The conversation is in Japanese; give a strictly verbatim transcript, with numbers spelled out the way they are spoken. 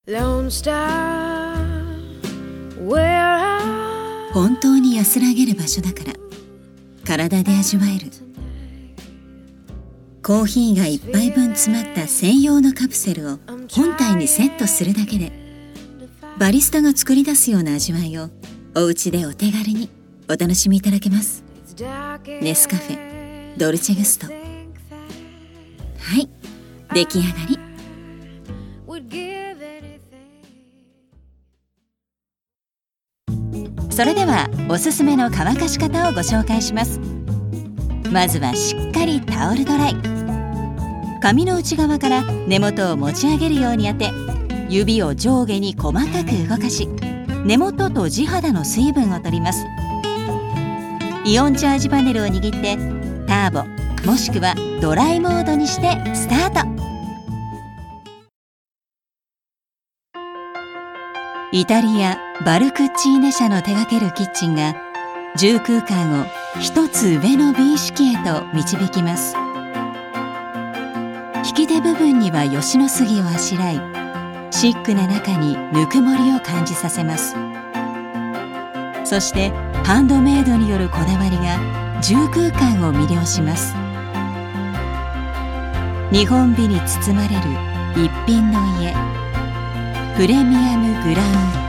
Lone Star, where are 本当に安らげる場所だから体で味わえる。コーヒーがいっぱいぶん詰まった専用のカプセルを本体にセットするだけでバリスタが作り出すような味わいをお家でお手軽にお楽しみいただけます。ネスカフェドルチェグスト。はい、出来上がり。それではおすすめの乾かし方をご紹介します。まずはしっかりタオルドライ。髪の内側から根元を持ち上げるように当て、指を上下に細かく動かし、根元と地肌の水分を取ります。イオンチャージパネルを握ってターボもしくはドライモードにしてスタート。イタリア・バルクッチーネ社の手掛けるキッチンが住空間を一つ上の美意識へと導きます。引き手部分には吉野杉をあしらい、シックな中にぬくもりを感じさせます。そしてハンドメイドによるこだわりが住空間を魅了します。日本美に包まれる一品の家、プレミアムグラウン